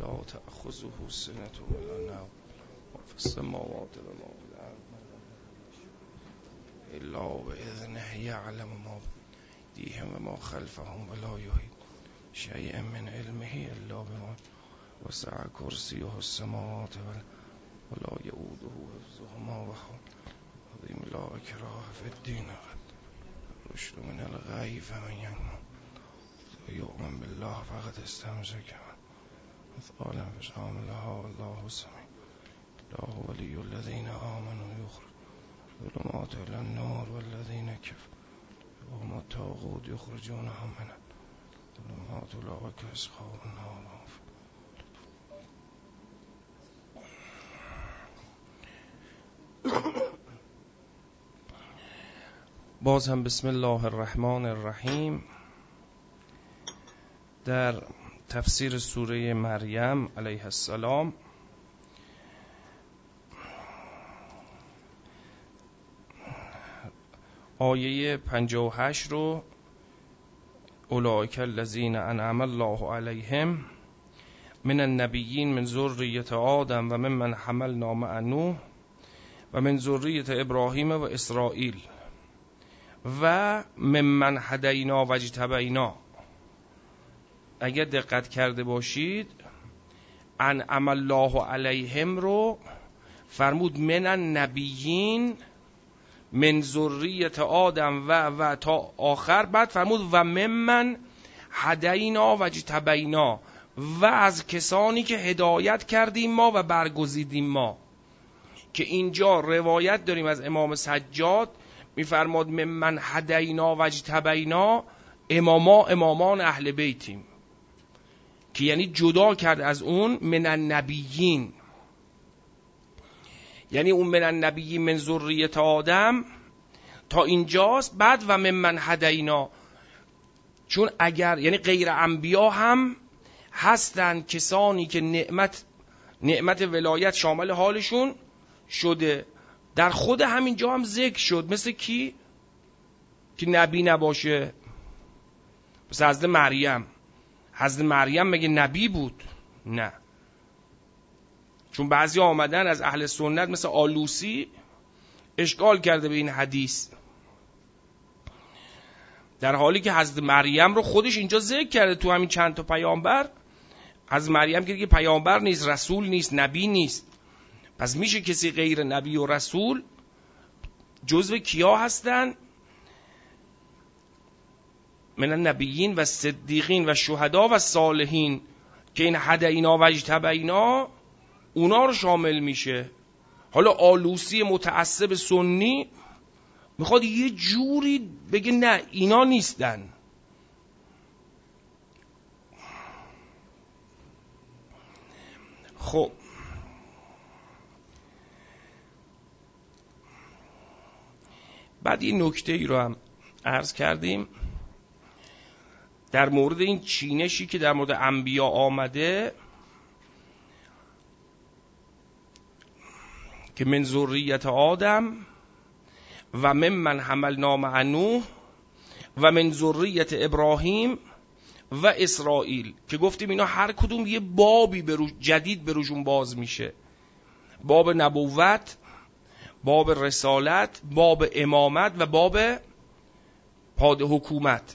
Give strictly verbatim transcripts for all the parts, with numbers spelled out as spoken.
لا تأخذه سنة ولا نوم وفي السماوات وما في الأرض إلا بإذنه يعلم ما بأيديهم وما خلفهم ولا يحيطون شيئا من علمه إلا بما وسع كرسيه السماوات ولا يؤوده حفظهما وهو العظيم. لا إكراه في الدين الرشد من الغي فمن يؤمن بالله فقد استمسك مثقالا بشام لها والله السميع. الله ولي الذين آمنوا يخرج ظلمات إلى النور والذين كفروا وهم الطاغوت يخرجونهم من الظلمات أولئك أصحاب النار. باز هم بسم الله الرحمن الرحیم. در تفسیر سوره مریم علیه السلام آیه پنجاه و هشت رو اولئک الذین انعم الله علیهم من النبیین من ذریة آدم و ممن حملنا مع نوح و من ذریة ابراهیم و اسرائیل و ممن هدینا و اجتبینا. اگر دقت کرده باشید انعم الله علیهم رو فرمود من النبیین من ذریة آدم و و تا آخر، بعد فرمود و ممن هدینا و اجتبینا و از کسانی که هدایت کردیم ما و برگزیدیم ما. که اینجا روایت داریم از امام سجاد میفرماد ممن هدینا و اجتبینا اماما امامان اهل بیتیم، که یعنی جدا کرد از اون من النبیین، یعنی اون من النبیین من ذریة آدم تا اینجاست. بعد و ممن هدینا، چون اگر یعنی غیر انبیا هم هستن کسانی که نعمت نعمت ولایت شامل حالشون شده، در خود همینجا هم ذکر شد. مثل کی؟ که نبی نباشه، مثل حضرت مریم. حضرت مریم مگه نبی بود؟ نه. چون بعضی آمدن از اهل سنت مثل آلوسی اشکال کرده به این حدیث، در حالی که حضرت مریم رو خودش اینجا ذکر کرده تو همین چند تا پیامبر. حضرت مریم که دیگه پیامبر نیست، رسول نیست، نبی نیست. پس میشه کسی غیر نبی و رسول جزو کیا هستن؟ من النبیین و صدیقین و شهدا و صالحین، که این هدینا و اجتبینا اونا رو شامل میشه. حالا آلوسی متعصب سنی میخواد یه جوری بگه نه اینا نیستن. خب بعد این نکته ای رو هم عرض کردیم در مورد این چینشی که در مورد انبیا آمده که من ذریة آدم و ممن حملنا مع نوح و من ذریة ابراهیم و اسرائیل، که گفتیم اینا هر کدوم یه بابی برو جدید به روشون باز میشه. باب نبوت، باب رسالت، باب امامت و باب پاد حکومت.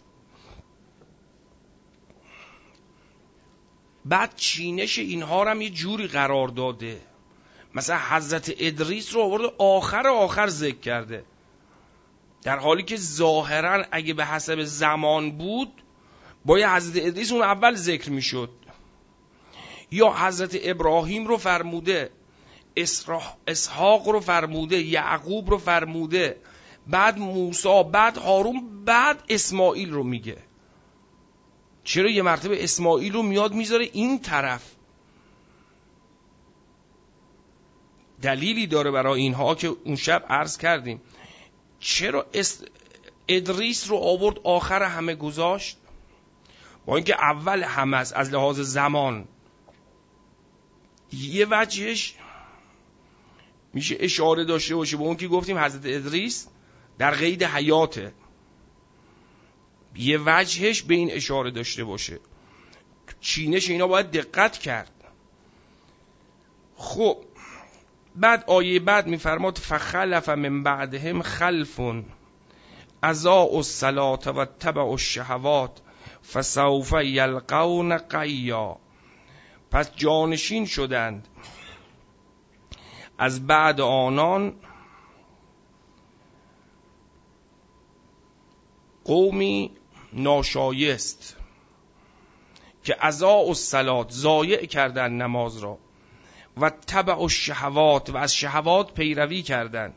بعد چینش اینها رو هم یه جوری قرار داده. مثلا حضرت ادریس رو آورده آخر آخر ذکر کرده، در حالی که ظاهرا اگه به حسب زمان بود باید حضرت ادریس اون اول ذکر میشد. یا حضرت ابراهیم رو فرموده، اسحاق رو فرموده، یعقوب رو فرموده، بعد موسی، بعد هارون، بعد اسماعیل رو میگه. چرا یه مرتبه اسماعیل رو میاد میذاره این طرف؟ دلیلی داره برای اینها که اون شب عرض کردیم. چرا ادریس رو آورد آخر همه گذاشت؟ با اینکه اول همه است از لحاظ زمان. یه وجهش میشه اشاره داشته باشه به اون که گفتیم حضرت ادریس در قید حیاته، یه وجهش به این اشاره داشته باشه. چینش اینا باید دقت کرد. خب بعد آیه بعد میفرماد فخلف من بعدهم خلف اضاعوا الصلاة و اتبعوا الشهوات فسوف یلقون غیا. پس جانشین شدند از بعد آنان قومی ناشایست که اضاعوا الصلاة ضایع کردن نماز را و اتبعوا الشهوات و از شهوات پیروی کردند.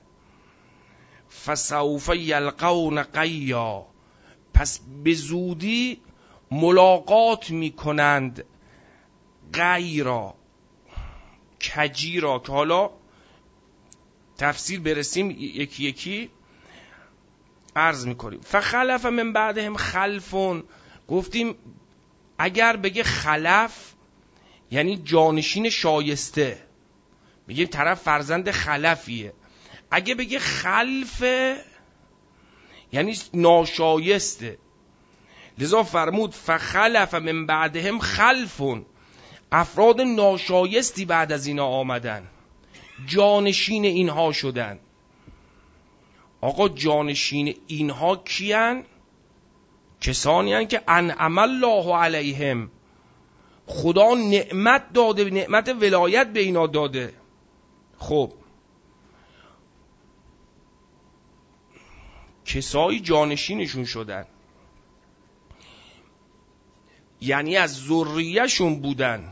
فسوف یلقون غیا، پس به زودی ملاقات می کنند غی را، کجی را، که حالا تفسیر برسیم یکی یکی عرض میکنیم. فخلف من بعدهم خلفون، گفتیم اگر بگه خلف یعنی جانشین شایسته، میگیم طرف فرزند خلفیه. اگه بگه خلف یعنی ناشایسته. لذا فرمود فخلف من بعدهم خلفون، افراد ناشایستی بعد از اینا آمدن، جانشین اینها شدن. آقا جانشین اینها کیان؟ کسانی هستند که انعم الله علیهم، خدا نعمت داده، نعمت ولایت به اینا داده. خب کسایی جانشینشون شدن یعنی از ذریه‌شون بودن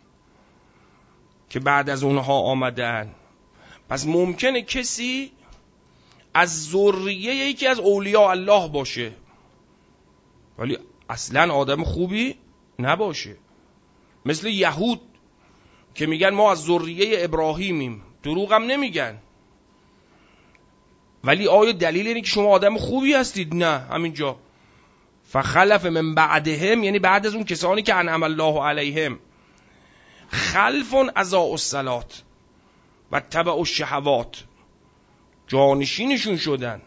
که بعد از اونها آمدن. پس ممکنه کسی از ذریه یکی از اولیاء الله باشه ولی اصلا آدم خوبی نباشه، مثل یهود که میگن ما از ذریه ابراهیمیم، دروغ هم نمیگن، ولی آیا دلیل اینه که شما آدم خوبی هستید؟ نه. همینجا فخلف من بعدهم یعنی بعد از اون کسانی که انعم الله علیهم خلف اضاعوا الصلاة و اتبعوا الشهوات، جانشینشون شدن.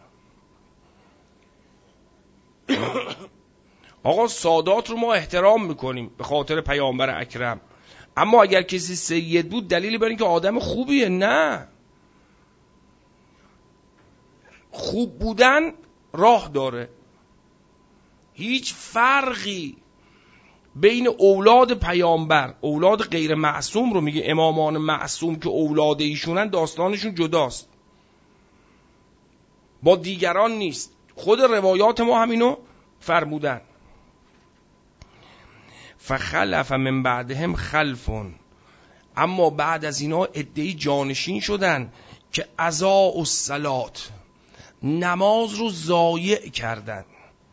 آقا سادات رو ما احترام میکنیم به خاطر پیامبر اکرم، اما اگر کسی سید بود دلیلی بر این که آدم خوبیه؟ نه. خوب بودن راه داره، هیچ فرقی بین اولاد پیامبر، اولاد غیر معصوم رو میگه امامان معصوم که اولاد ایشونن داستانشون جداست، با دیگران نیست. خود روایات ما همینو فرمودن. فخلف من بعدهم خلفون، اما بعد از اینا عده‌ای جانشین شدن که اضاعوا الصلاة، نماز رو ضایع کردن.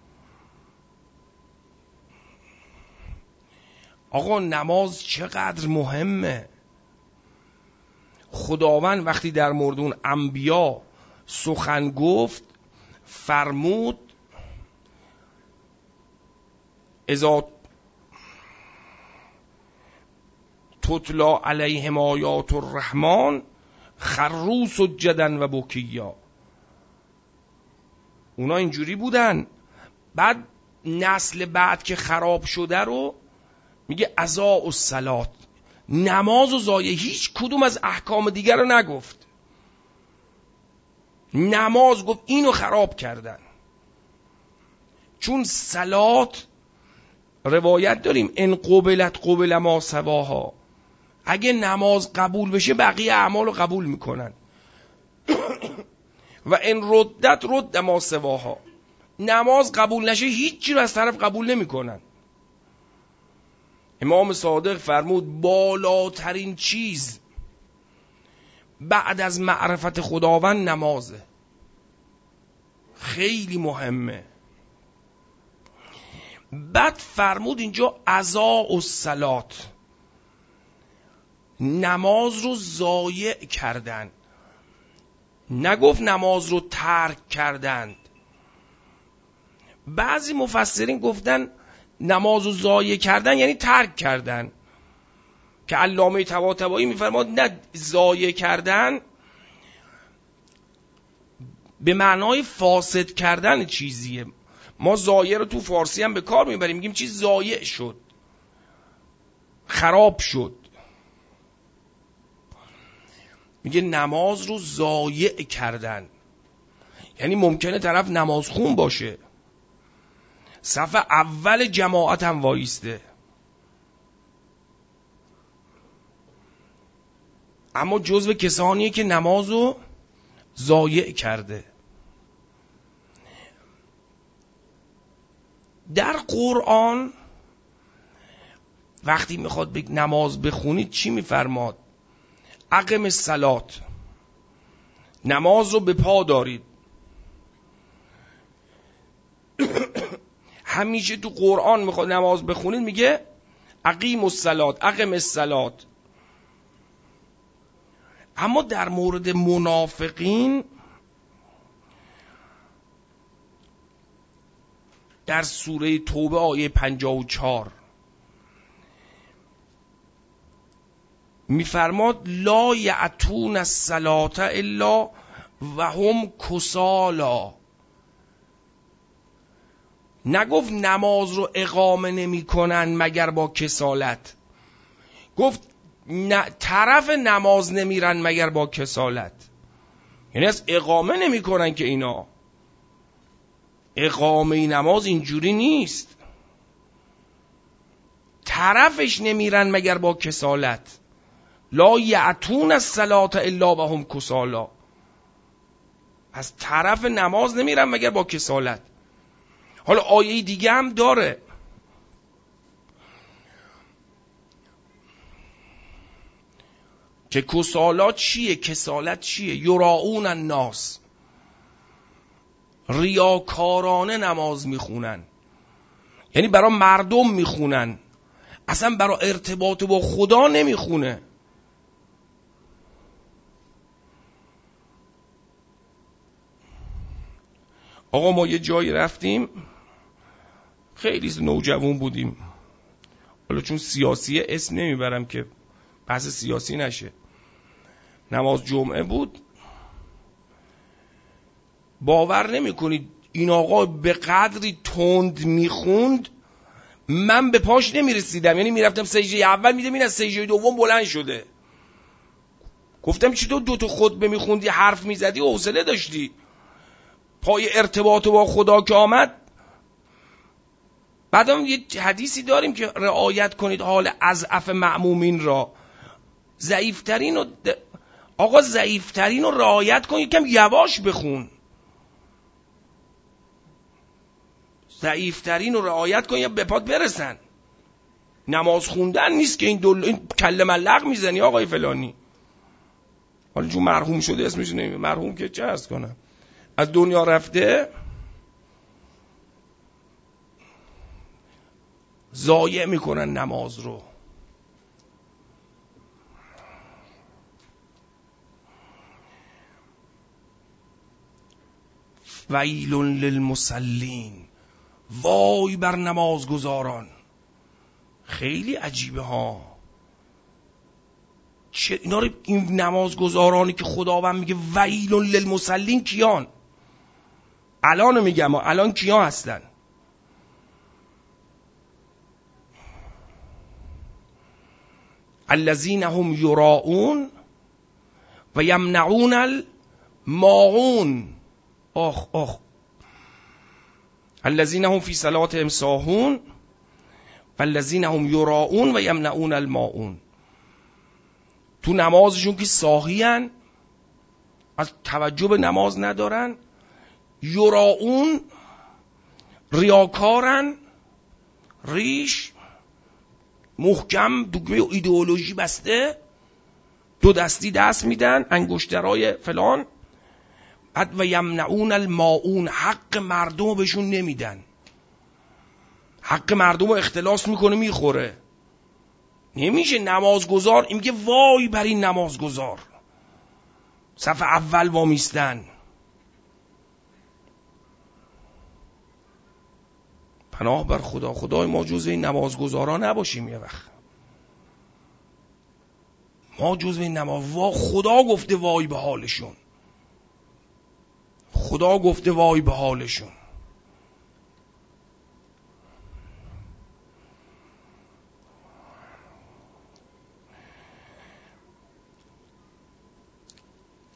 آقا نماز چقدر مهمه. خداوند وقتی در مورد اون انبیا سخن گفت فرمود اذا تتلا علیهم آیات الرحمن خروا سجدا و بکیا. اونا اینجوری بودن. بعد نسل بعد که خراب شده رو میگه اضاعوا الصلاة، نماز و ضایع، هیچ کدوم از احکام دیگر رو نگفت، نماز گفت، اینو خراب کردن. چون صلات روایت داریم ان قبلت قبل ما سواها، اگه نماز قبول بشه بقیه اعمال رو قبول میکنن و ان ردت رد ما سواها، نماز قبول نشه هیچی رو از طرف قبول نمیکنن. امام صادق فرمود بالاترین چیز بعد از معرفت خداوند نمازه، خیلی مهمه. بعد فرمود اینجا اضاعوا الصلاة، نماز رو ضایع کردن، نگفت نماز رو ترک کردند. بعضی مفسرین گفتن نماز رو ضایع کردن یعنی ترک کردن، که علامه طباطبایی میفرماد نه، ضایع کردن به معنای فاسد کردن چیزیه. ما ضایع رو تو فارسی هم به کار میبریم، میگیم چیز ضایع شد، خراب شد. میگه نماز رو ضایع کردن. یعنی ممکنه طرف نماز خون باشه، صف اول جماعت هم وایسته، اما جزو کسانیه که نماز رو ضایع کرده. در قرآن وقتی میخواد به نماز بخونید چی میفرماد؟ اقم الصلات، نماز رو به پا دارید. همیشه تو قرآن میخواد نماز بخونید میگه اقیم الصلات، اقم الصلات. اما در مورد منافقین در سوره توبه آیه پنجاه و چهار میفرماد لا یأتون الصلاة الا و هم کسالا. نگفت نماز رو اقامه نمی کنن مگر با کسالت، گفت نه طرف نماز نمیرن مگر با کسالت. یعنی از اقامه نمی کنن که اینا، اقامه نماز اینجوری نیست، طرفش نمیرن مگر با کسالت. لا یأتون الصلاة الا و هم کسالا، از طرف نماز نمیرن مگر با کسالت. حالا آیه دیگه هم داره، که کسالات چیه؟ کسالت چیه؟ یراؤون الناس، ریاکارانه نماز میخونن، یعنی برای مردم میخونن، اصلا برای ارتباط با خدا نمیخونه. آقا ما یه جایی رفتیم، خیلی نوجوان بودیم، حالا چون سیاسیه اسم نمیبرم که بحث سیاسی نشه، نماز جمعه بود. باور نمی کنید این آقا به قدری تند میخوند من به پاش نمیرسیدم، یعنی میرفتم سجده اول میدم این از سجده دوم بلند شده. گفتم چی تو دوتا خطبه میخوندی حرف میزدی و حوصله داشتی، پای ارتباط با خدا که آمد. بعدم یه حدیثی داریم که رعایت کنید حال اضعف مأمومین را، ضعیفترین رو د... آقا ضعیفترین رو رعایت کن، یکم یواش بخون، ضعیفترین رو رعایت کن یا به پات برسن. نماز خوندن نیست که این دل... این کله ملق میزنی آقای فلانی. حالا چون مرحوم شده اسمش نمیشه، مرحوم که چه عرض کنم، از دنیا رفته، ضایع میکنن نماز رو. ویل للمصلین، وای بر نمازگزاران. خیلی عجیبه ها، چه اینا رو، این نمازگزارانی که خداوند میگه ویل للمصلین کیان؟ الان میگم الان کیا هستن؟ الذین هم یراؤون و یمنعون الماعون. آخ آخ، الذین هم فی صلاتهم ساهون و الذین هم یراؤون و یمنعون الماعون. تو نمازشون که ساهیان، از توجه به نماز ندارن. یراؤون، ریاکارن، ریش محکم دگمه ایدئولوژی بسته، دو دستی دست میدن، انگشترای فلان. بعد و یمنعون الماعون، حق مردم رو بهشون نمیدن، حق مردم رو اختلاس میکنه میخوره. نمیشه نمازگزار این میگه وای بر این نمازگزار، صف اول وامیستن. پناه بر خدا، خدای ما جز این نمازگزاران نباشیم. یه وقت ما جز این نماز، وا خدا گفته وای به حالشون، خدا گفته وای به حالشون.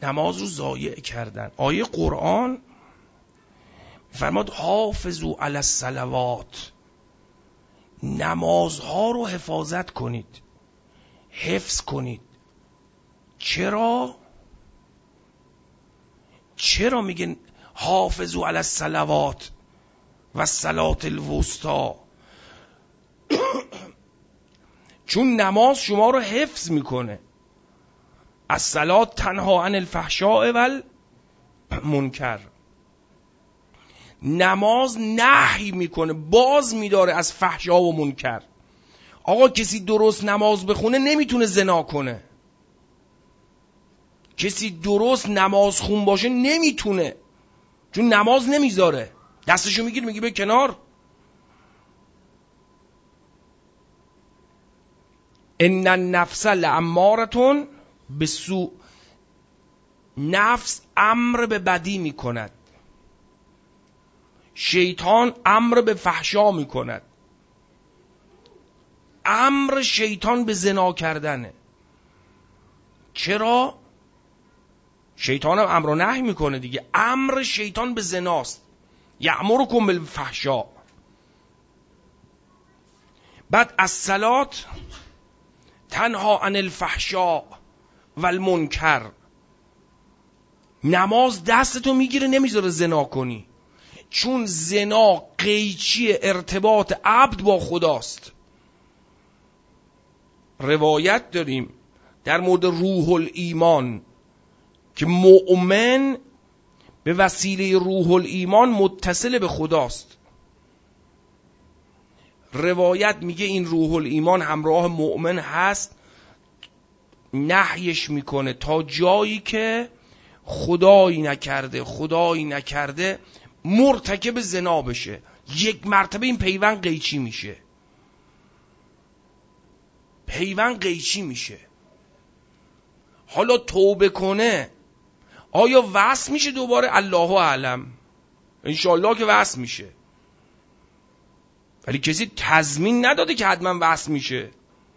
نماز رو ضایع کردن. آیه قرآن فرماد حافظوا علی الصلوات، نمازها رو حفاظت کنید، حفظ کنید. چرا؟ چرا میگن حافظوا علی الصلوات و الصلاة الوسطی؟ چون نماز شما رو حفظ میکنه. الصلاة تنها عن الفحشاء و المنکر. نماز نهی میکنه، باز میداره از فحشا و منکر. آقا کسی درست نماز بخونه نمیتونه زنا کنه. کسی درست نماز خون باشه نمیتونه، چون نماز نمیذاره. دستشو میگیر میگی به کنار. ان النفس لاماره بالسوء، نفس امر به بدی میکند، شیطان امر به فحشا میکند. امر شیطان به زنا کردنه. چرا؟ شیطان هم امر و نهی میکنه دیگه. امر شیطان به زناست، یأمرکم بالفحشاء. بعد الصلاة تنها عن الفحشاء و المنکر. نماز دستتو میگیره نمیذاره زنا کنی، چون زنا قیچی ارتباط عبد با خداست. روایت داریم در مورد روح الایمان که مؤمن به وسیله روح الایمان متصل به خداست. روایت میگه این روح الایمان همراه مؤمن هست، نهیش میکنه تا جایی که خدایی نکرده خدایی نکرده مرتکب زنا بشه. یک مرتبه این پیوند قیچی میشه، پیوند قیچی میشه. حالا توبه کنه آیا وصل میشه دوباره؟ الله اعلم، انشالله که وصل میشه، ولی کسی تضمین نداده که حتما وصل میشه.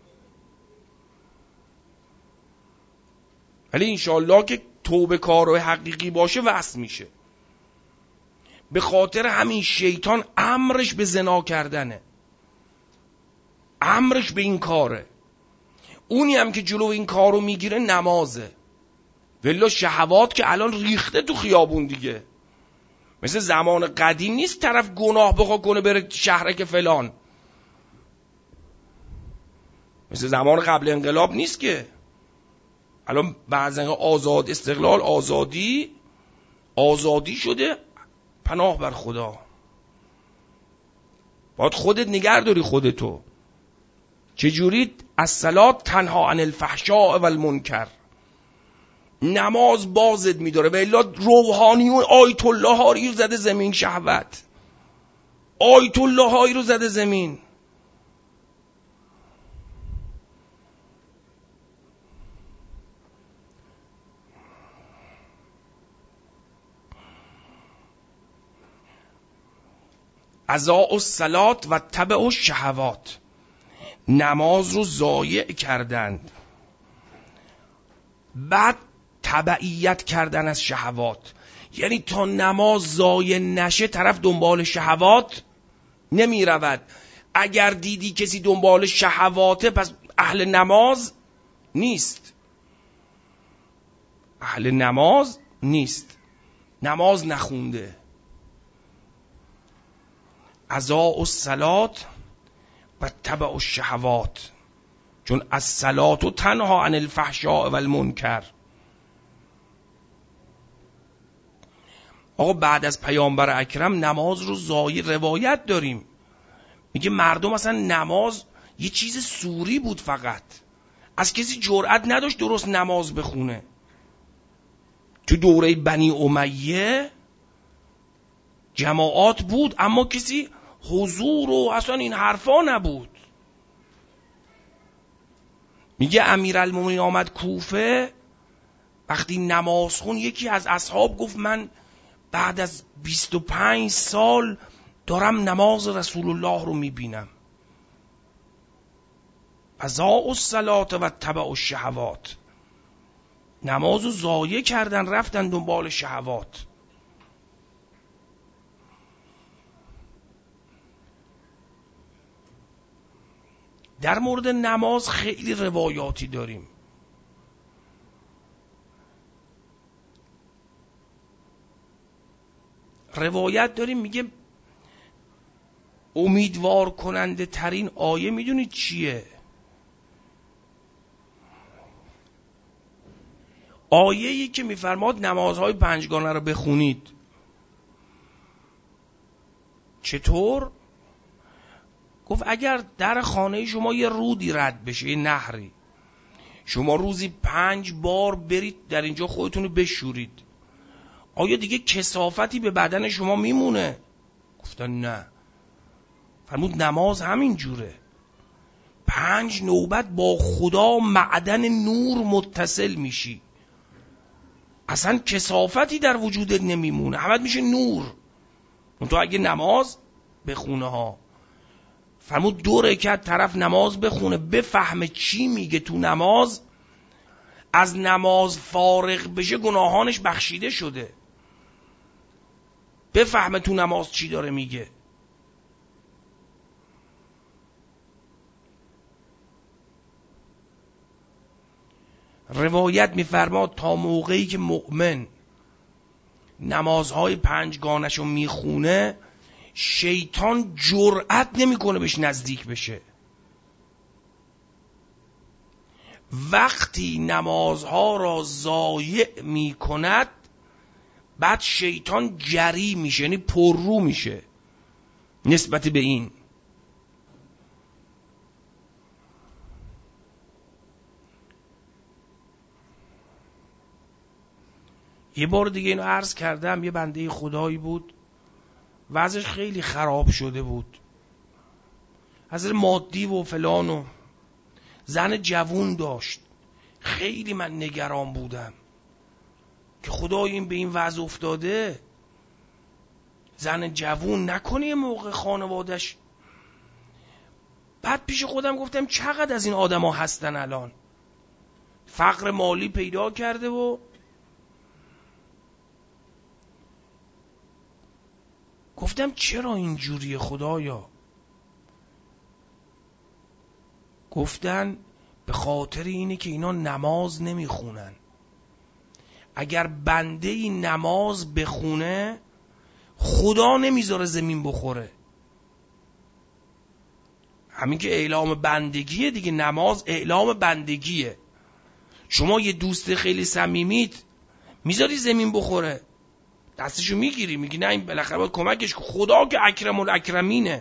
ولی انشالله که توبه کار حقیقی باشه وصل میشه. به خاطر همین شیطان امرش به زنا کردنه، امرش به این کاره. اونی هم که جلو این کارو میگیره نمازه. ولی شهوات که الان ریخته تو خیابون دیگه، مثل زمان قدیم نیست طرف گناه بخواه کنه بره شهرک فلان. مثل زمان قبل انقلاب نیست که الان بعضی آزاد استقلال آزادی آزادی شده، پناه بر خدا. باید خودت نگه داری خودتو. چجوری؟ الصلاة تنها عن الفحشاء و المنکر. نماز بازت میداره. و الا روحانیون آیت الله هایی رو زده زمین، شهوت آیت الله هایی رو زده زمین. اضاعوا الصلاة و اتبعوا الشهوات، نماز رو ضایع کردند، بعد تبعیت کردن از شهوات. یعنی تا نماز ضایع نشه طرف دنبال شهوات نمی رود. اگر دیدی کسی دنبال شهواته پس اهل نماز نیست، اهل نماز نیست، نماز نخونده. اضاعوا الصلاة و اتبعوا الشهوات، چون الصلاة تنها عن الفحشاء و المنکر. آقا بعد از پیامبر اکرم نماز رو ضایع، روایت داریم میگه مردم اصلا نماز یه چیز سوری بود، فقط از کسی جرأت نداشت درست نماز بخونه. تو دوره بنی امیه جماعات بود اما کسی حضور و اصلا این حرفا نبود. میگه امیرالمومنین آمد کوفه، وقتی نماز خون یکی از اصحاب گفت من بعد از بیست و پنج سال دارم نماز رسول الله رو میبینم. اضاعوا الصلاة و اتبعوا الشهوات، نمازو ضایع کردن، رفتن دنبال شهوات. در مورد نماز خیلی روایاتی داریم. روایت داریم میگه امیدوار کننده ترین آیه میدونید چیه؟ آیه‌ای که میفرماد نمازهای پنجگانه رو بخونید. چطور؟ گفت اگر در خانه شما یه رودی رد بشه، یه نهری، شما روزی پنج بار برید در اینجا خودتون رو بشورید، آیا دیگه کثافتی به بدن شما میمونه؟ گفتن نه. فرمود نماز همین جوره، پنج نوبت با خدا معدن نور متصل میشی، اصلا کثافتی در وجودت نمیمونه، همت میشه نور. اون تو اگه نماز بخونه ها، فرمود دو رکعت طرف نماز بخونه، بفهمه چی میگه تو نماز، از نماز فارغ بشه گناهانش بخشیده شده. بفهمه تو نماز چی داره میگه. روایت میفرماد تا موقعی که مؤمن نمازهای پنجگانشو میخونه، شیطان جرأت نمیکنه بهش نزدیک بشه. وقتی نمازها را ضایع میکند، بعد شیطان جری میشه، یعنی پررو میشه نسبت به این. یه بار دیگه اینو عرض کردم، یه بنده خدایی بود وضعش خیلی خراب شده بود، از مادی و فلان، و زن جوون داشت. خیلی من نگران بودم که خدای این به این وضع افتاده، زن جوون نکنه یه موقع خانوادش. بعد پیش خودم گفتم چقدر از این آدم ها هستن الان، فقر مالی پیدا کرده و گفتم چرا اینجوریه خدایا؟ گفتن به خاطر اینه که اینا نماز نمیخونن. اگر بنده ای نماز بخونه، خدا نمیذاره زمین بخوره. همین که اعلام بندگیه دیگه، نماز اعلام بندگیه. شما یه دوست خیلی صمیمیت میذاری زمین بخوره، دستشو میگیری، میگی نه این بالاخره باید کمکش، خدا که اکرم الاکرمینه.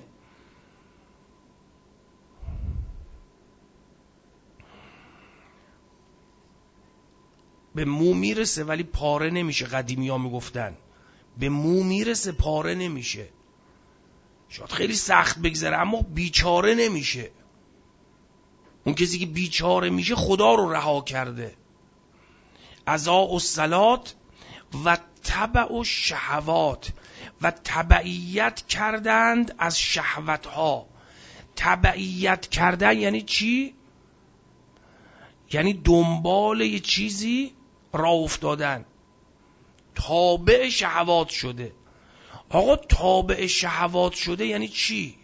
به مو میرسه ولی پاره نمیشه. قدیمی ها میگفتن به مو میرسه پاره نمیشه. شاید خیلی سخت بگذره اما بیچاره نمیشه. اون کسی که بیچاره میشه خدا رو رها کرده. ازاء الصلات و تبع الشهوات، و تبعیت کردند از شهوت ها. تبعیت کردن یعنی چی؟ یعنی دنبال یه چیزی راه افتادن، تابع شهوات شده. آقا تابع شهوات شده یعنی چی؟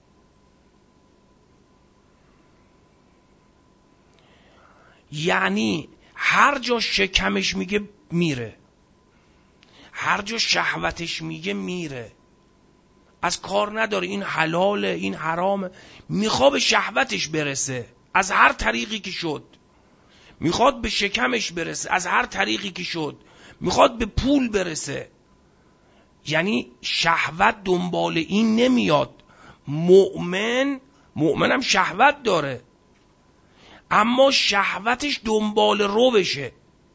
یعنی هر جا شکمش میگه میره، هر جا شهوتش میگه میره، از کار نداره این حلاله این حرامه، میخواد به شهوتش برسه از هر طریقی که شد، میخواد به شکمش برسه از هر طریقی که شد، میخواد به پول برسه. یعنی شهوت دنبال این نمیاد. مؤمن مؤمنم شهوت داره، اما شهوتش دنبال رو بشه.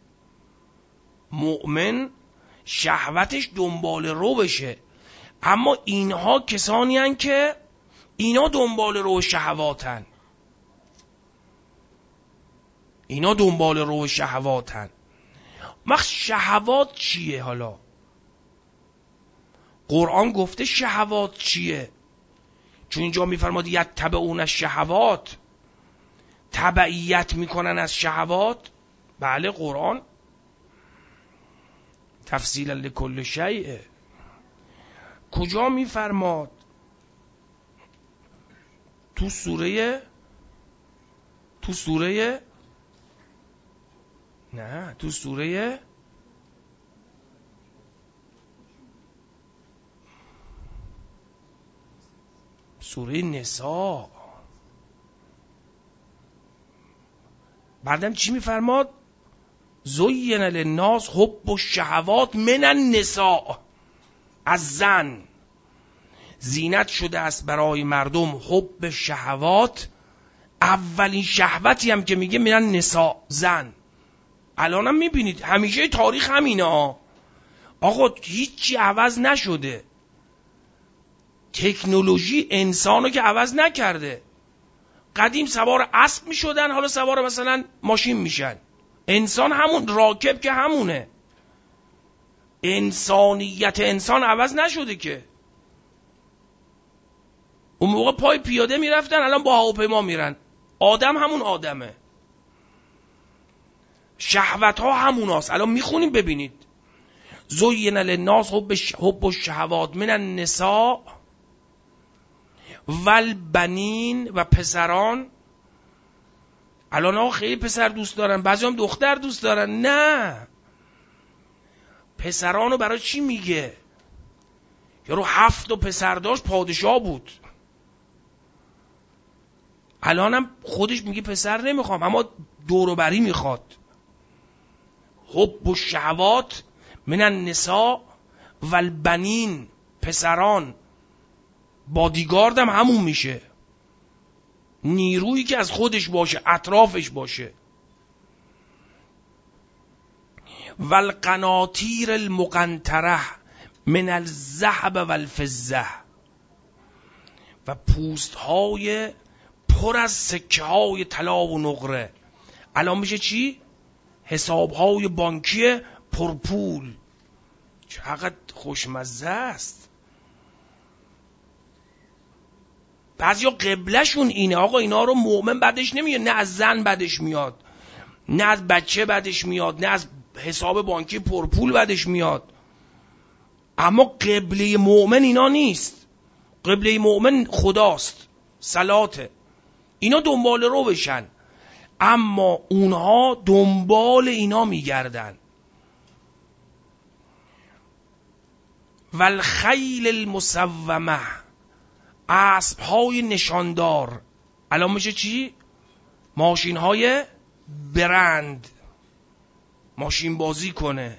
مؤمن شهوتش دنبال رو بشه، اما اینها کسانی هن که اینا دنبال رو شهواتن، اینا دنبال رو شهواتن. مخ شهوات چیه؟ حالا قرآن گفته شهوات چیه؟ چون اینجا میفرماد یتبعون الشهوات، تبعیت میکنن از شهوات. بله قرآن تفصیلا لکل شیء. کجا میفرماد؟ تو سوره تو سوره نه تو سوره سوره نساء. بعدم چی میفرماد؟ زین للناس حب الشهوات من النساء. از زن زینت شده است برای مردم حب شهوات. اولین شهوتی هم که میگه من النساء، زن. الانم میبینید همیشه تاریخ همینه ها آقا، هیچی عوض نشده. تکنولوژی انسانو که عوض نکرده. قدیم سوار اسب میشدن، حالا سوار مثلا ماشین میشن. انسان همون، راکب که همونه. انسانیت انسان عوض نشده که. اون موقع پای پیاده میرفتن، الان با هواپیما میرن. آدم همون آدمه، شهوت ها همون هست. الان میخونیم ببینید. زین للناس حب الشهوات من النساء والبنین، و پسران. الان ها خیلی پسر دوست دارن، بعضی هم دختر دوست دارن. نه، پسرانو برای چی میگه؟ یارو هفت و پسر داشت، پادشاه بود. الانم خودش میگه پسر نمیخوام، اما دوروبری میخواد. حب الشهوات من النساء والبنین، پسران. بادیگاردم همون میشه، نیرویی که از خودش باشه، اطرافش باشه. والقناطیر المقنطره من الذهب والفضه، و پوست های پر از سکه های طلا و نقره. الان میشه چی؟ حساب های بانکی پرپول. چقدر خوشمزه است. بعضیا قبلشون اینه آقا، اینا رو مؤمن بدش نمیاد. نه از زن بدش میاد، نه از بچه بدش میاد، نه از حساب بانکی پرپول بدش میاد. اما قبله مؤمن اینا نیست. قبله مؤمن خداست، صلاته. اینا دنبال رو بشن، اما اونها دنبال اینا میگردن. والخیل المسومه، اسب های نشاندار. الان میشه چی؟ ماشین های برند، ماشین بازی کنه.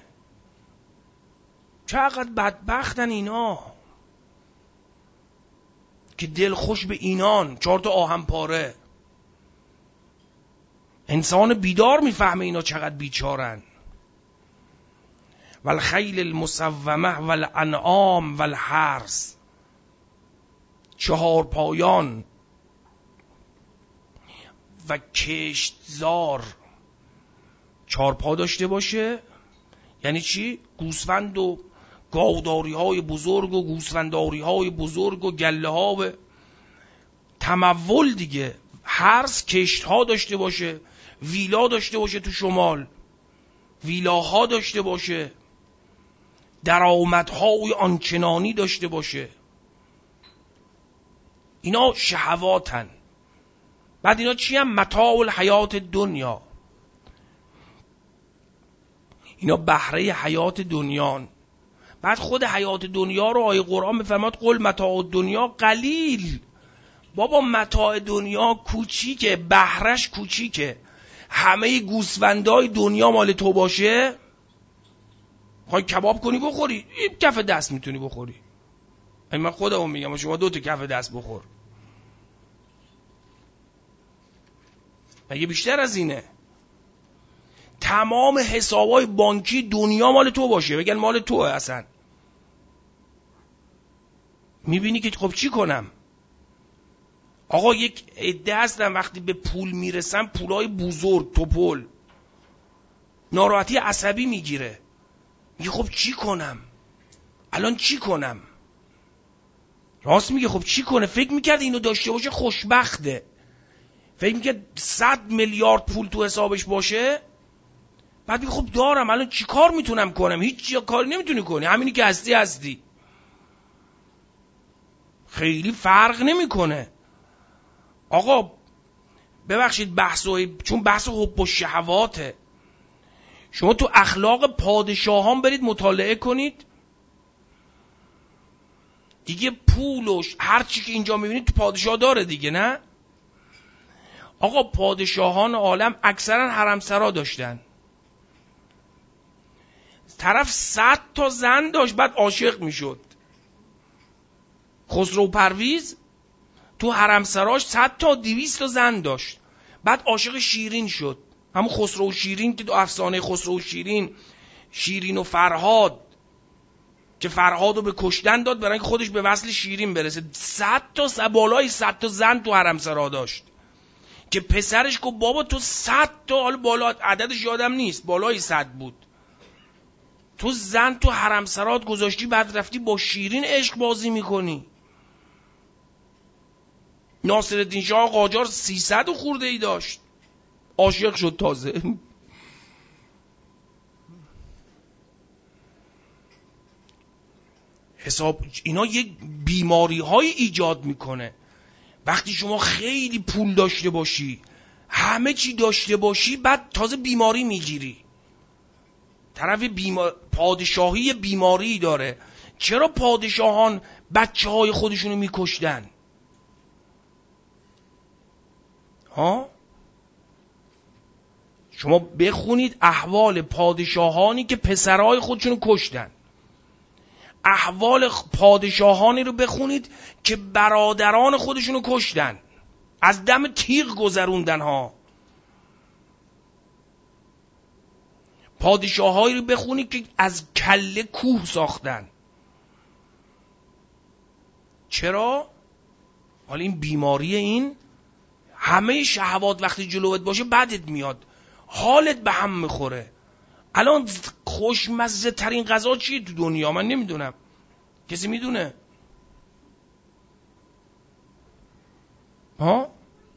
چقدر بدبختن اینا که دل خوش به اینان. چهار تا آهن پاره. انسان بیدار میفهمه اینا چقدر بیچارن. والخیل المسومه والانعام والحرث، چهار پایان و کشتزار. چهار پا داشته باشه یعنی چی؟ گوسفند و گاوداری های بزرگ و گوسفنداری های بزرگ و گله ها و تمول دیگه. حرث کشت ها داشته باشه، ویلا داشته باشه تو شمال، ویلاها داشته باشه، درآمدهای آنچنانی داشته باشه. اینا شهواتن. بعد اینا چی هم؟ متاع الحیات دنیا. اینا بهره حیات دنیان. بعد خود حیات دنیا رو آیه قرآن میفرماد قل متاع دنیا قلیل. بابا متاع دنیا کوچیکه، بهرش کوچیکه. همه گوسفندای دنیا مال تو باشه، خواهی کباب کنی بخوری، این کف دست میتونی بخوری. این من خودمون میگم، شما دو تا کف دست بخور، مگه بیشتر از اینه؟ تمام حسابای بانکی دنیا مال تو باشه، بگن مال توه اصلا. میبینی که خب چی کنم؟ آقا یک عده هستن وقتی به پول میرسن، پولای بزرگ، توپل، ناراحتی عصبی میگیره. میگه خب چی کنم؟ الان چی کنم؟ راست میگه، خب چی کنه؟ فکر میکرد اینو داشته باشه خوشبخته. فکر میکرد صد میلیارد پول تو حسابش باشه بعد میگه خب دارم، الان چی کار میتونم کنم؟ هیچ کاری نمیتونی کنی، همینی که هستی هستی، خیلی فرق نمیکنه. آقا ببخشید بحثای، چون بحث حب و شهواته، شما تو اخلاق پادشاهان برید مطالعه کنید دیگه، پولش هر چی که اینجا میبینید تو پادشاه داره دیگه، نه؟ آقا پادشاهان عالم اکثرا حرمسرا داشتن، طرف صد تا زن داشت بعد عاشق میشد. خسرو پرویز تو حرمسراش صد تا دویست تا زن داشت بعد عاشق شیرین شد. همون خسرو و شیرین که دو افسانه خسرو و شیرین، شیرین و فرهاد که فرهادو به کشتن داد برای اینکه خودش به وصل شیرین برسه، صد تا بالای صد تا زن تو حرمسرا داشت که پسرش گفت بابا تو صد تا، حالا بالا عددش یادم نیست، بالای صد بود، تو زن تو حرمسرات گذاشتی بعد رفتی با شیرین عشق بازی میکنی. ناصرالدین شاه قاجار سیصد و خورده ای داشت، عاشق شد تازه. حساب اینا یک بیماری های ایجاد میکنه. وقتی شما خیلی پول داشته باشی، همه چی داشته باشی، بعد تازه بیماری میگیری. طرف بیمار... پادشاهی بیماری داره. چرا پادشاهان بچه های خودشونو میکشتن؟ ها؟ شما بخونید احوال پادشاهانی که پسرهای خودشونو کشتن، احوال پادشاهانی رو بخونید که برادران خودشونو کشتن، از دم تیغ گذروندن ها. پادشاهایی رو بخونید که از کله کوه ساختن. چرا؟ حالا این بیماری، این همه شهوات وقتی جلوت باشه بدت میاد، حالت به هم میخوره. الان خوشمزه ترین غذا چیه تو دنیا؟ من نمیدونم، کسی میدونه؟ ها؟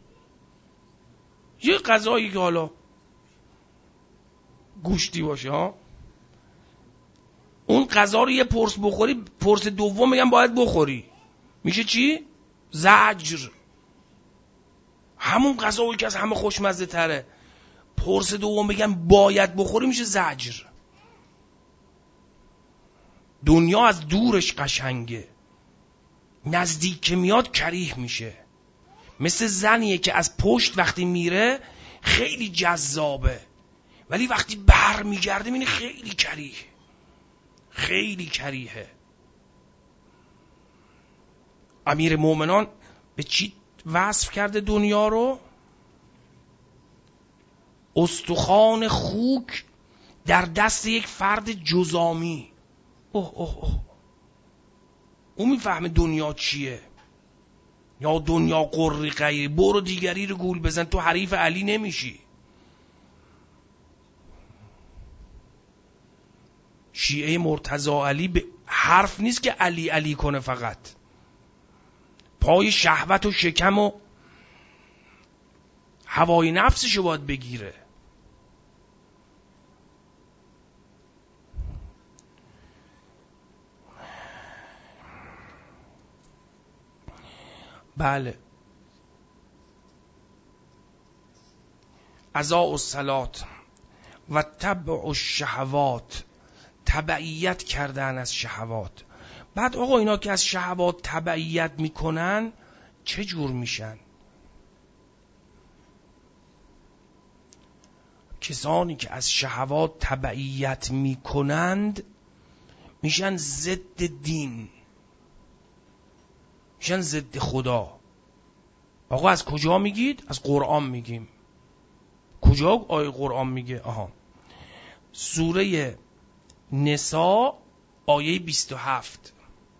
یه غذایی که حالا گوشتی باشه ها، اون غذا رو یه پرس بخوری، پرس دوم میگم باید بخوری، میشه چی؟ زجر. همون غذایی که از همه خوشمزه تره، پرس دوم بگم باید بخوری، میشه زجر. دنیا از دورش قشنگه، نزدیک که میاد کریه میشه. مثل زنیه که از پشت وقتی میره خیلی جذابه، ولی وقتی بر میگرده میینه خیلی کریه، خیلی کریهه. امیر مومنان به چی وصف کرده دنیا رو؟ استخوان خوک در دست یک فرد جزامی. اوه اوه اوه، اون میفهمه دنیا چیه. یا دنیا قری غیری، برو دیگری رو گول بزن، تو حریف علی نمیشی. شیعه مرتضی علی به حرف نیست که علی علی کنه، فقط پای شهوت و شکم و هوای نفسشو باید بگیره. بله، ازاء الصلات و تبع الشهوات، تبعیت کردن از شهوات. بعد آقا اینا که از شهوات تبعیت میکنن چه جور میشن؟ کسانی که از شهوات تبعیت میکنند میشن ضد دین، میشن ضد خدا. آقا از کجا میگید؟ از قرآن میگیم. کجا آیه قرآن میگه؟ آها، سوره نساء آیه بیست و هفت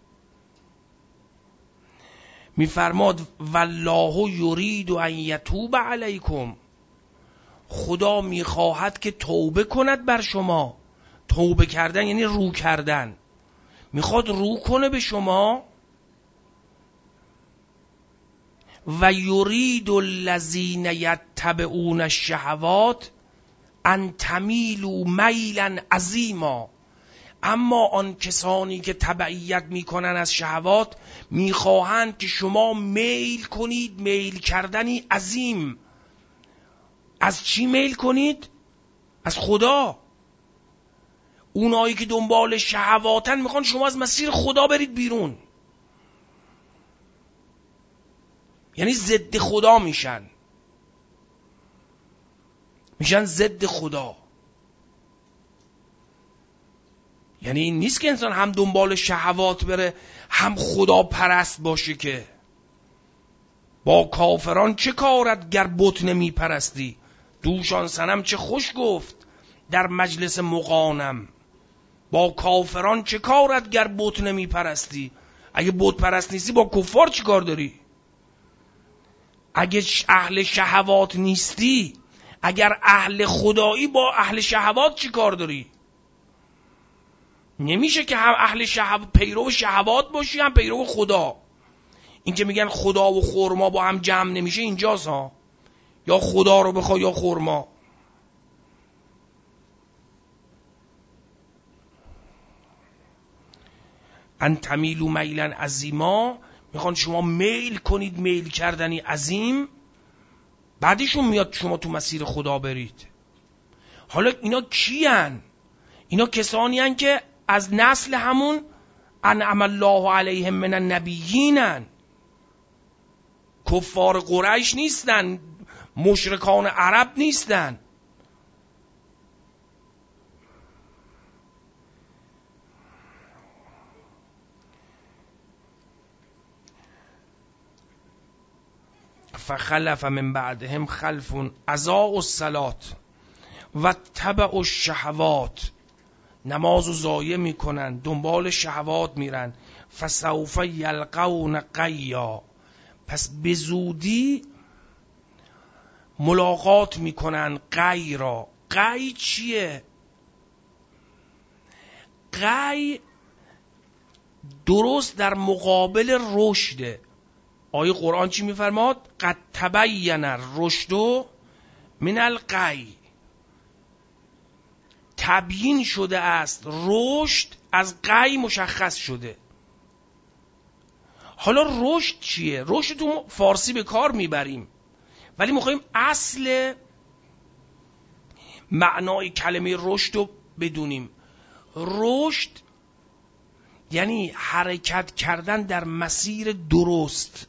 میفرماد والله یرید ان یتوب علیکم، خدا میخواهد که توبه کند بر شما. توبه کردن یعنی رو کردن، میخواد رو کنه به شما. و یرید الذین یتبعون الشهوات ان تمیلوا میلا عظیما، اما آن کسانی که تبعیت میکنن از شهوات میخواهند که شما میل کنید میل کردنی عظیم. از چی میل کنید؟ از خدا. اونایی که دنبال شهواتن میخوان شما از مسیر خدا برید بیرون، یعنی ضد خدا میشن، میشن ضد خدا. یعنی این نیست که انسان هم دنبال شهوات بره هم خدا پرست باشه، که با کافران چه کارت گر بت نمی پرستی، دوشان صنم چه خوش گفت در مجلس مغانم. با کافران چه کارت گر بت نمی پرستی، اگه بت پرست نیستی با کفار چی کار داری؟ اگه اهل شهوات نیستی، اگر اهل خدایی با اهل شهوات چی کار داری؟ نمیشه که هم اهل شهوات پیرو شهوات باشی هم پیرو خدا. این که میگن خدا و خرما با هم جمع نمیشه اینجاست ها، یا خدا رو بخوا یا خرما. ان تمیلوا میلا عظیما، میخوان شما میل کنید میل کردنی عظیم، بعدشون میاد شما تو مسیر خدا برید. حالا اینا کیان؟ اینا کسانی هن که از نسل همون انعم الله علیهم من النبیینن. کفار قریش نیستن، مشرکان عرب نیستن. فخلف من بعدهم خلف اضاعوا الصلاة واتبعوا الشهوات، نمازو ضایع میکنن دنبال شهوات میرن. فسوف یلقون غیا، پس به زودی ملاقات میکنن غی را. غی چیه؟ غی درست در مقابل رشده. آیه قرآن چی میفرماد؟ قد تبین الرشد من الغی، تبیین شده است رشد از غی مشخص شده. حالا رشد چیه؟ رشد تو فارسی به کار میبریم، ولی میخوایم اصل معنای کلمه رشد رو بدونیم. رشد یعنی حرکت کردن در مسیر درست.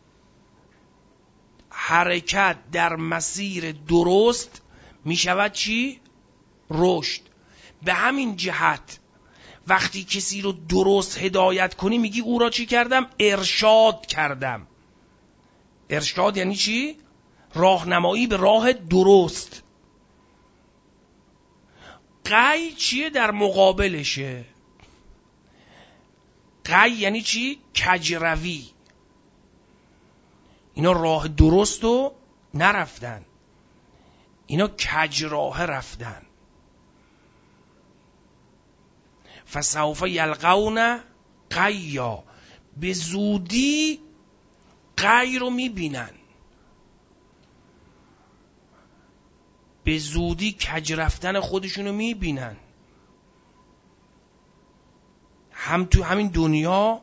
حرکت در مسیر درست میشود چی؟ رشد. به همین جهت وقتی کسی رو درست هدایت کنی میگی او را چی کردم؟ ارشاد کردم. ارشاد یعنی چی؟ راهنمایی به راه درست. غی چیه؟ در مقابلشه. غی یعنی چی؟ کجروی. اینا راه درست رو نرفتن، اینا کج راه رفتن. فسوف یلقون غیا، به زودی غی رو میبینن، به زودی کج رفتن خودشونو میبینن. هم تو همین دنیا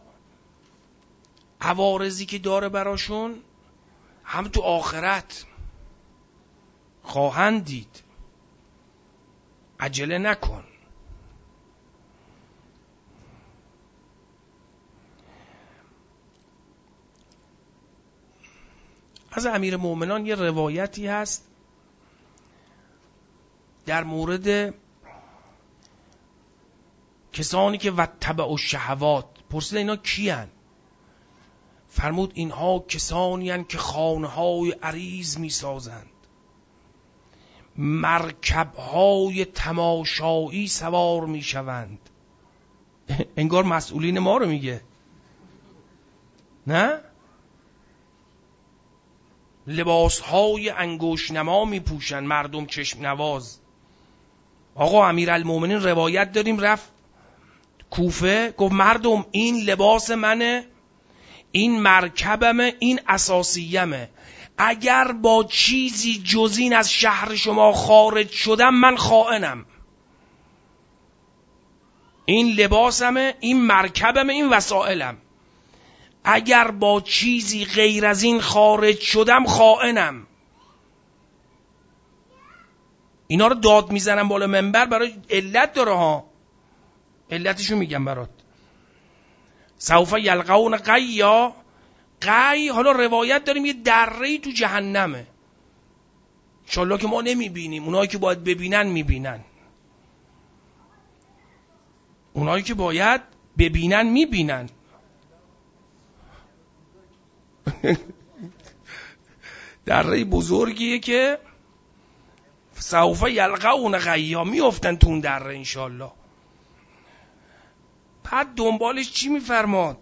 عوارضی که داره براشون، هم تو آخرت خواهند دید. عجله نکن. از امیر مومنان یه روایتی هست در مورد کسانی که واتبعوا الشهوات. پرسید اینا کیان؟ فرمود اینها کسانی هستند که خانه‌های عریض می‌سازند، مرکب‌های تماشایی سوار می‌شوند. انگار مسئولین ما رو میگه، نه؟ لباس‌های انگشت نما می‌پوشن، مردم چشم نواز. آقا امیرالمومنین روایت داریم رفت کوفه، گفت مردم این لباس منه، این مرکبمه، این اساسیمه. اگر با چیزی جزین از شهر شما خارج شدم من خائنم. این لباسمه، این مرکبمه، این وسائلم. اگر با چیزی غیر از این خارج شدم خائنم. اینا رو داد میزنم بالا منبر، برای علت داره ها، علتشو میگم برات. سوف یلقون قیا، قی حالا روایت داریم یه دره‌ای تو جهنمه، انشالله که ما نمیبینیم، اونایی که باید ببینن میبینن، اونایی که باید ببینن میبینن. دره بزرگیه که سوف یلقون قیا، میافتن تو اون دره انشالله. بعد دنبالش چی میفرماد؟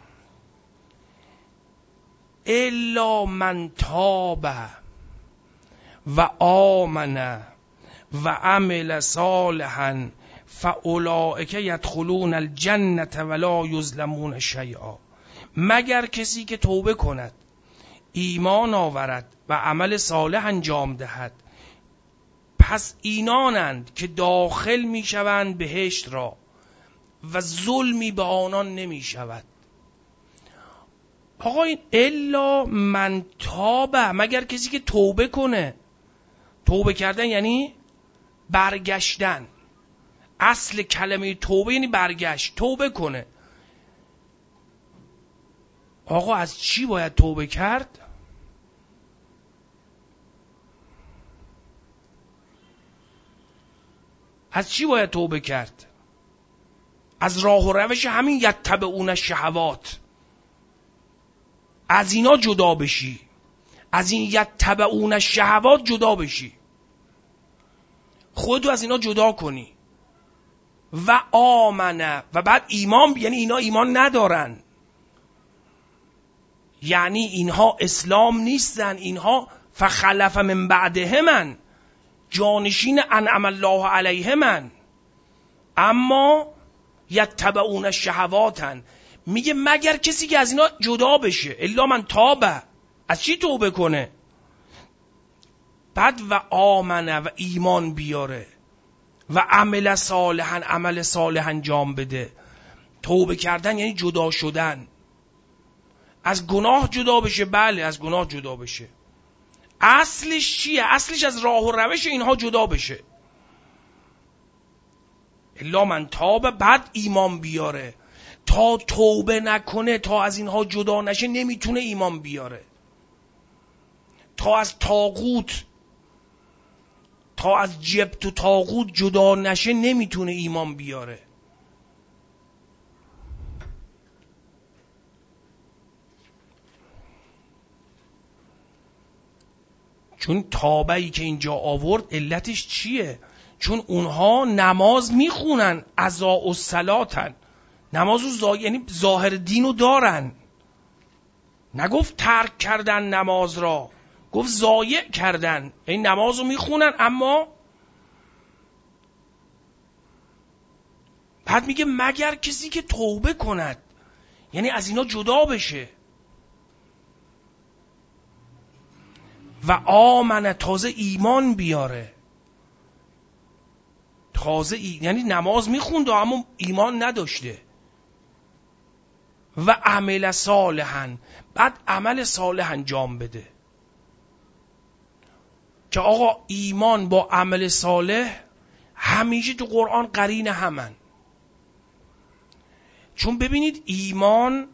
الا من تاب و آمن و عمل صالحا فاولئک یدخلون الجنة ولا یظلمون شیئا. مگر کسی که توبه کند، ایمان آورد و عمل صالح انجام دهد، پس اینانند که داخل میشوند بهشت را و ظلمی به آنان نمی شود. آقا این الا من تابه، مگر کسی که توبه کنه. توبه کردن یعنی برگشتن. اصل کلمه توبه یعنی برگشت، توبه کنه. آقا از چی باید توبه کرد؟ از چی باید توبه کرد؟ از راه و روش همین یتبعون الشهوات، از اینا جدا بشی، از این یتبعون الشهوات جدا بشی، خودتو از اینا جدا کنی. و آمنه، و بعد ایمان، یعنی اینا ایمان ندارن، یعنی اینها اسلام نیستن، اینها فخلف من بعدهم، جانشین انعم الله علیهم، اما یتبعون الشهواتن. میگه مگر کسی که از اینا جدا بشه. الا من تابه، از چی توبه کنه؟ بعد و آمنه، و ایمان بیاره، و عمل صالحا، عمل صالح انجام بده. توبه کردن یعنی جدا شدن، از گناه جدا بشه. بله از گناه جدا بشه. اصلش چیه؟ اصلش از راه و روش اینها جدا بشه. الا من تابه، بعد ایمان بیاره. تا توبه نکنه، تا از اینها جدا نشه، نمیتونه ایمان بیاره. تا از طاغوت، تا از جبت و طاغوت جدا نشه، نمیتونه ایمان بیاره. چون تابعی که اینجا آورد علتش چیه؟ چون اونها نماز میخونن، ازاء الصلاتن، نماز رو زا... یعنی ظاهر دینو دارن. نگفت ترک کردن نماز را، گفت ضایع کردن. این نماز رو میخونن اما بعد میگه مگر کسی که توبه کند، یعنی از اینا جدا بشه. و آمنه، تازه ایمان بیاره. تازه ای... یعنی نماز میخونده اما ایمان نداشته. و عمل صالحا، بعد عمل صالح انجام بده. که آقا ایمان با عمل صالح همیشه تو قرآن قرین همن. چون ببینید ایمان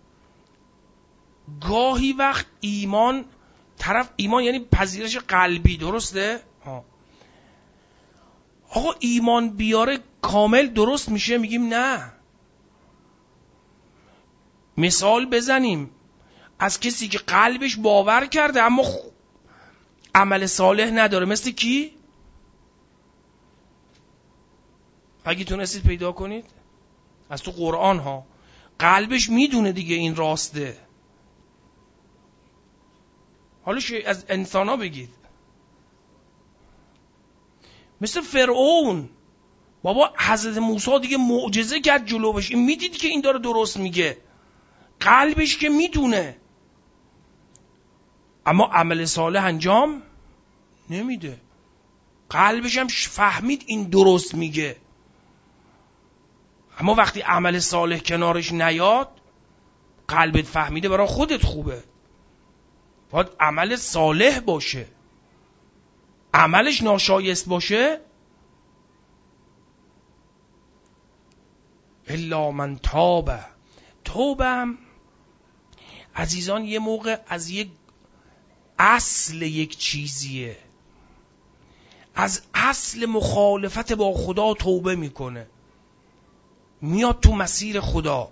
گاهی وقت ایمان طرف ایمان یعنی پذیرش قلبی، درسته؟ ها. آقا ایمان بیاره کامل درست میشه؟ میگیم نه. مثال بزنیم از کسی که قلبش باور کرده اما خ... عمل صالح نداره. مثل کی؟ اگه تونستید پیدا کنید از تو قرآن ها. قلبش میدونه دیگه این راسته. حالا از انسان ها بگید. مثل فرعون. بابا حضرت موسی دیگه معجزه کرد جلوش، این میدید که این داره درست میگه. قلبش که میدونه. اما عمل صالح انجام نمیده. قلبش هم فهمید این درست میگه، اما وقتی عمل صالح کنارش نیاد، قلبت فهمیده برای خودت خوبه، باید عمل صالح باشه. عملش ناشایست باشه، الا من تاب. توبم عزیزان یه موقع از یک اصل یک چیزیه، از اصل مخالفت با خدا توبه میکنه، میاد تو مسیر خدا.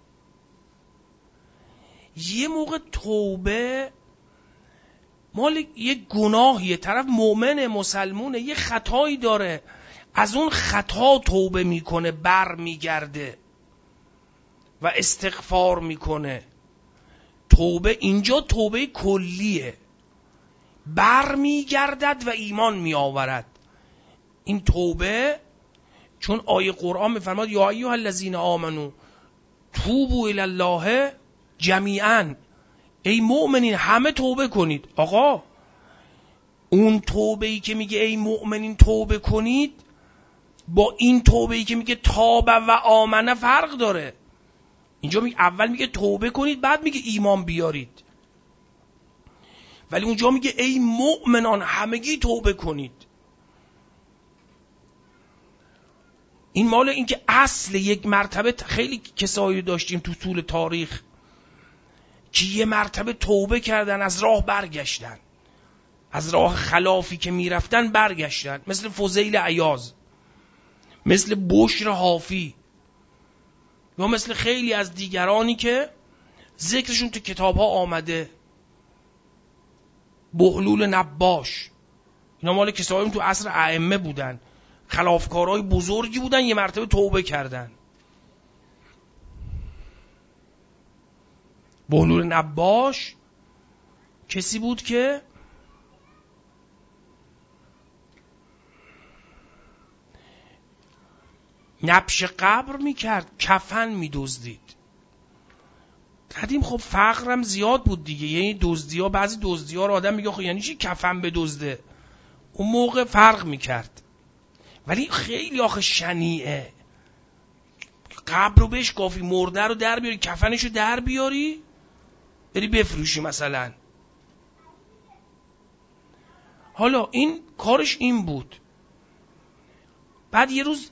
یه موقع توبه مال یه گناهیه، طرف مؤمن مسلمونه، یه خطایی داره، از اون خطا توبه میکنه، بر میگرده و استغفار میکنه. توبه اینجا توبه کلیه، بر میگردد و ایمان میآورد. این توبه چون آیه قرآن میفرماد یا ایها الذین آمنو توبوا الی الله جمیعا، ای مؤمنین همه توبه کنید. آقا اون توبه ای که میگه ای مؤمنین توبه کنید با این توبه ای که میگه تاب و آمنه فرق داره. اینجا میگه اول میگه توبه کنید، بعد میگه ایمان بیارید، ولی اونجا میگه ای مؤمنان همگی توبه کنید. این مال این که اصل یک مرتبه، خیلی کسایی داشتیم تو طول تاریخ که یه مرتبه توبه کردن، از راه برگشتن، از راه خلافی که میرفتن برگشتن، مثل فضیل عیاض، مثل بشر حافی، یا مثل خیلی از دیگرانی که ذکرشون تو کتاب ها آمده، بهلول نباش. اینا مال کسایی تو عصر ائمه بودن، خلافکارهای بزرگی بودن، یه مرتبه توبه کردن. بهلول نباش کسی بود که نبش قبر میکرد، کفن میدزدید. قدیم خب فقرم زیاد بود دیگه، یعنی دزدی ها، بعضی دزدی ها رو آدم میگه خب یعنی چی کفن بدزده، اون موقع فرق میکرد. ولی خیلی آخه شنیعه، قبر رو بهش کافی مرده رو در بیاری، کفنشو در بیاری بری بفروشی مثلا. حالا این کارش این بود. بعد یه روز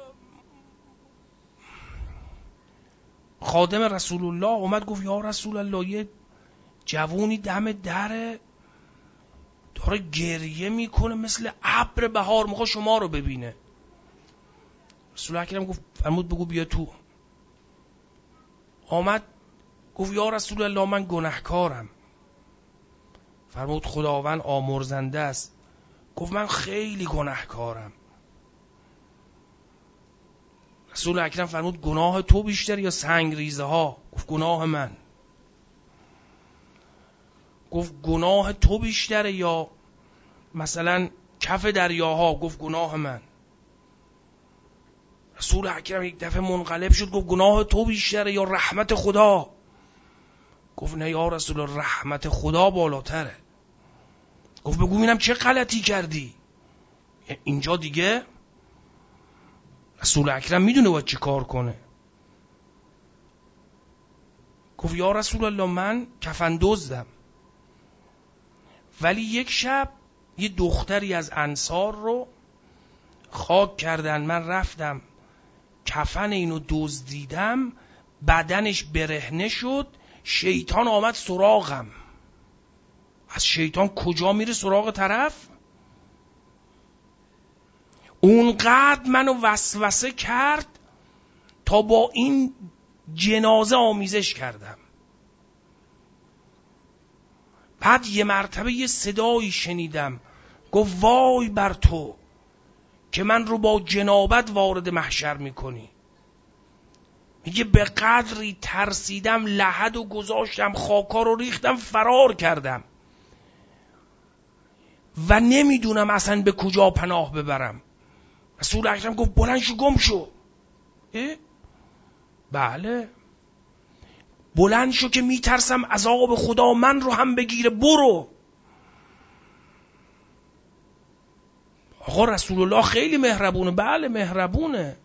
خادم رسول الله اومد گفت یا رسول الله یه جوونی دم دره داره گریه میکنه مثل ابر بهار، میخواد شما رو ببینه. رسول الله اکرم گفت فرمود بگو بیا تو. آمد گفت یا رسول الله من گناهکارم. فرمود خداوند آمرزنده است. گفت من خیلی گناهکارم. رسول اکرم فرمود گناه تو بیشتر یا سنگ ریزه ها؟ گفت گناه من. گفت گناه تو بیشتره یا مثلا کف دریاها؟ گفت گناه من. رسول اکرم یک دفعه منقلب شد گفت گناه تو بیشتره یا رحمت خدا؟ گفت نه یا رسول الله رحمت خدا بالاتره. گفت بگو ببینم چه غلطی کردی. اینجا دیگه رسول اکرم میدونه باید چی کار کنه. گفت یا رسول الله من کفن دزدم، ولی یک شب یه دختری از انصار رو خاک کردن، من رفتم کفن اینو دزدیدم، بدنش برهنه شد، شیطان آمد سراغم. از شیطان کجا میره سراغ طرف؟ اونقدر منو وسوسه کرد تا با این جنازه آمیزش کردم. بعد یه مرتبه یه صدایی شنیدم گفت وای بر تو که من رو با جنابت وارد محشر میکنی. میگه به قدری ترسیدم لحد و گذاشتم، خاکا رو ریختم، فرار کردم و نمیدونم اصلا به کجا پناه ببرم. رسول اکرم گفت بلند شو گم شو. اه؟ بله بلند شو که میترسم عذاب خدا من رو هم بگیره، برو. آقا رسول الله خیلی مهربونه. بله مهربونه،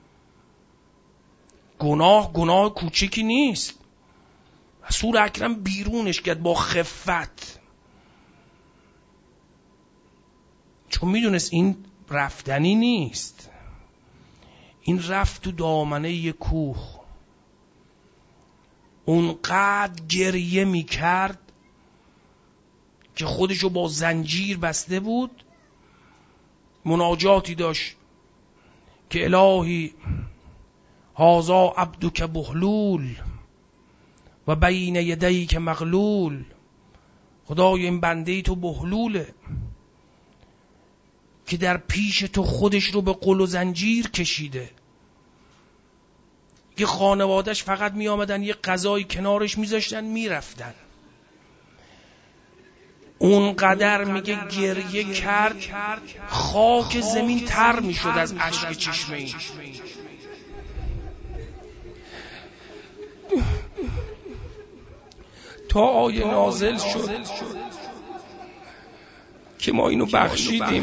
گناه گناه کوچکی نیست. رسول اکرم بیرونش کرد با خفت، چون میدونست این رفتنی نیست. این رفت تو دامنه یک کوه، اونقدر گریه میکرد که خودشو با زنجیر بسته بود. مناجاتی داشت که الهی هازا عبدک بهلول و بین یدیک مغلول. خدای این بنده تو بهلوله که در پیش تو خودش رو به قل و زنجیر کشیده، که خانوادش فقط می آمدن یه غذای کنارش میذاشتن میرفتن. اونقدر میگه گریه کرد خاک زمین تر میشد از اشک چشمه این. تا آیه نازل شد که ما اینو بخشیدیم.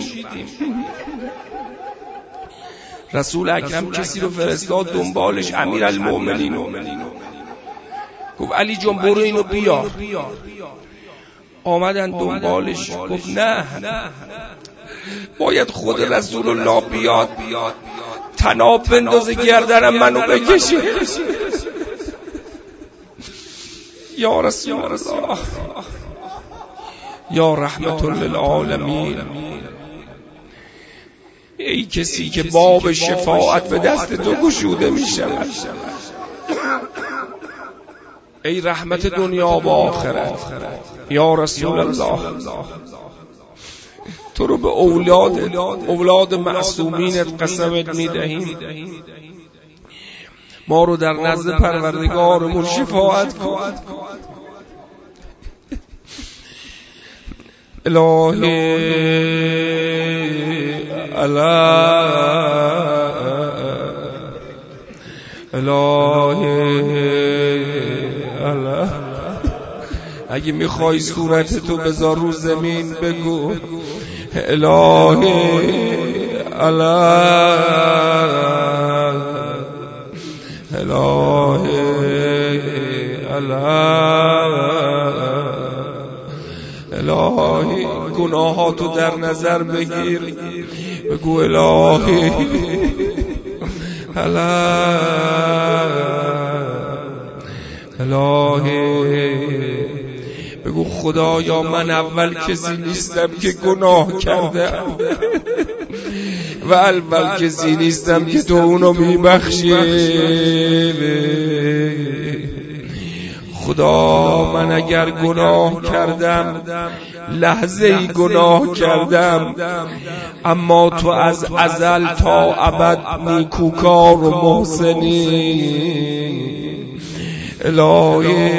رسول اکرم کسی رو فرستاد دنبالش، امیر المؤمنین، گفت علی جان برو اینو بیار. آمدن دنبالش، گفت نه باید خود رسول الله بیاد، طناب بندازه گردنم منو بکشه. یا رسول الله، یا رحمت للعالمین، ای کسی که باب شفاعت به دست تو گشوده می شود، ای رحمت دنیا و آخرت، یا رسول الله تو رو به اولاد اولاد معصومینت قسمت می دهیم، ما رو در نزد پروردگارمون شفاعت کن. الهی الهی الهی اگه میخوای صورت تو بذار رو زمین بگو الهی الهی الهی الهی گناهاتو در نظر بگیر، بگو الهی الهی، بگو خدایا من اول کسی نیستم که گناه کردم و اول کسی نیستم که تو اونو میبخشی. خدا من اگر گناه کردم، لحظه ای گناه کردم، اما تو از ازل تا ابد نیکوکار و محسنی. الهی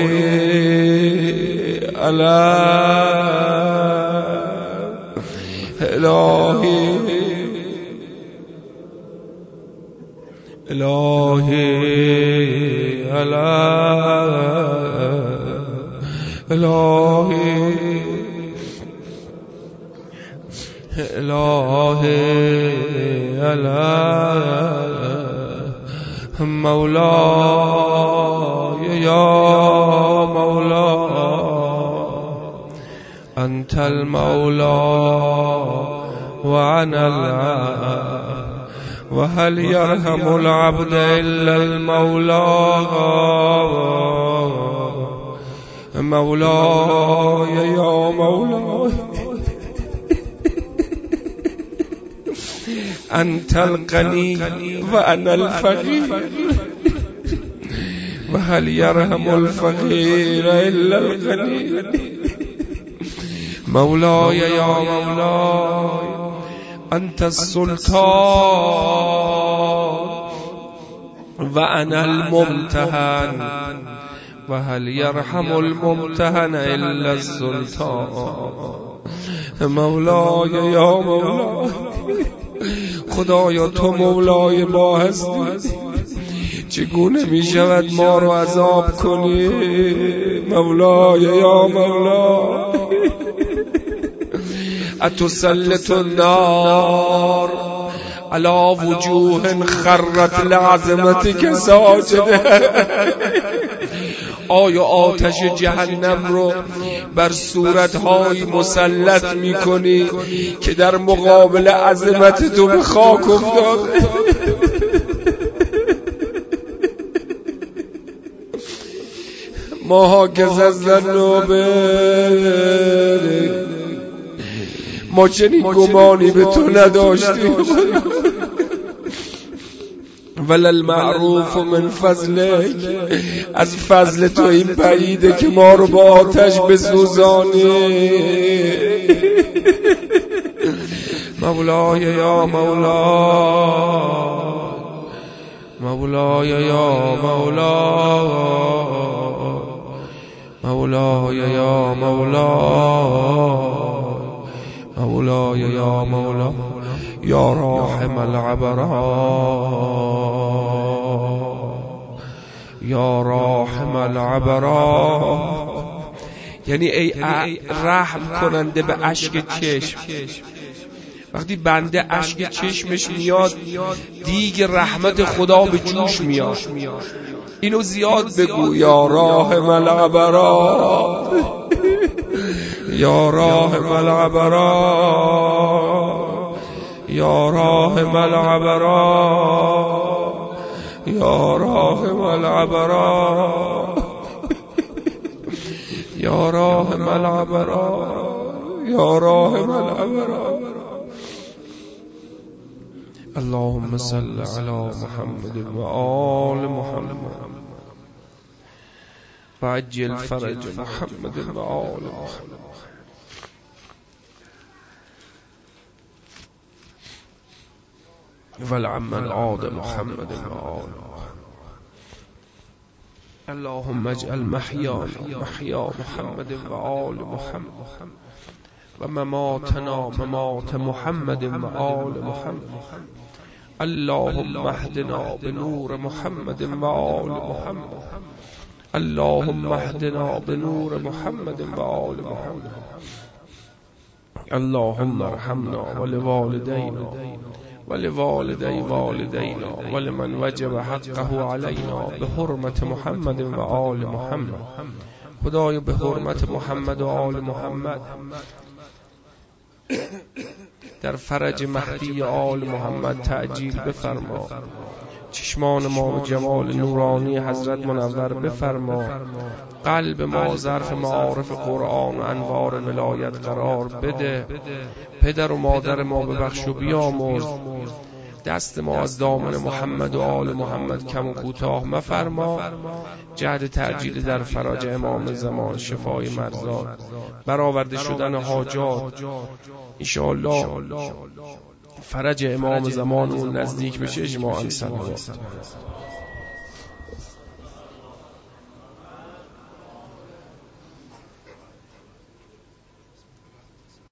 الهی الهی الهی الهی الهی مولای یا مولا انت المولا و انا العبد و هل یرحم العبد الا المولا. مولای یا مولا انت الغنی و انا الفقیر و هل یرحم الفقیر الا الغنی. مولای یا مولای انت السلطان و انا الممتحن و هل یرحم الممتحن الا السلطان. مولای یا مولای، خدایا تو مولای ما هستی، چگونه می شود ما رو عذاب کنی؟ مولای یا مولا اتسلط النار علی وجوه خرت لعظمتک ساجده. آیا آتش جهنم رو بر صورت‌های مسلط می‌کنی که در مقابل عظمت تو به خاک افتاد؟ ما که زدن به ما چنین گمانی به تو نداشتیم. ولل معروف من فضلک، از فضل تو این بعیده که ما رو با آتش بسوزانی. مولای یا مولا، مولای یا مولا، مولای یا مولا، مولای یا مولا، یا راحم العبرا، یا راحم العبرا. یعنی ای رحم کننده به اشک چشم. وقتی بنده اشک چشمش میاد دیگه رحمت خدا به جوش میاد. اینو زیاد بگو، یا راحم العبرا، یا راحم العبرا، یا راحم العبرا، یا راحم العبرا، یا راحم العبرا، یا راحم العبرا. اللهم صل على محمد و آل محمد وعجل فرج محمد و آل محمد. والعمل عاد محمد و آل محمد. اللهم اجعل محیانا محیا محمد و آل محمد و مماتنا ممات محمد و آل محمد. اللهم اهدنا بنور محمد و آل محمد. اللهم اهدنا بنور محمد و آل محمد. اللهم ارحمنا ولوالدينا ولوالدي والدينا ولمن وجب حقه علينا بحرمت محمد و آل محمد. خدای به حرمت محمد و آل محمد در فرج مهدی آل محمد تعجیل بفرما. چشمان ما به جمال نورانی حضرت منور بفرما. قلب ما ظرف معارف قرآن و انوار ولایت قرار بده. پدر و مادر ما ببخش و بیامرز. دست ما از دامن محمد و آل محمد کم و کوتاه مفرما. جهد تعجیل در فرج امام زمان، شفای مرضات، برآورده شدن حاجات. انشاءالله فرج امام زمان اون نزدیک بشه. اجماعاً صلوات.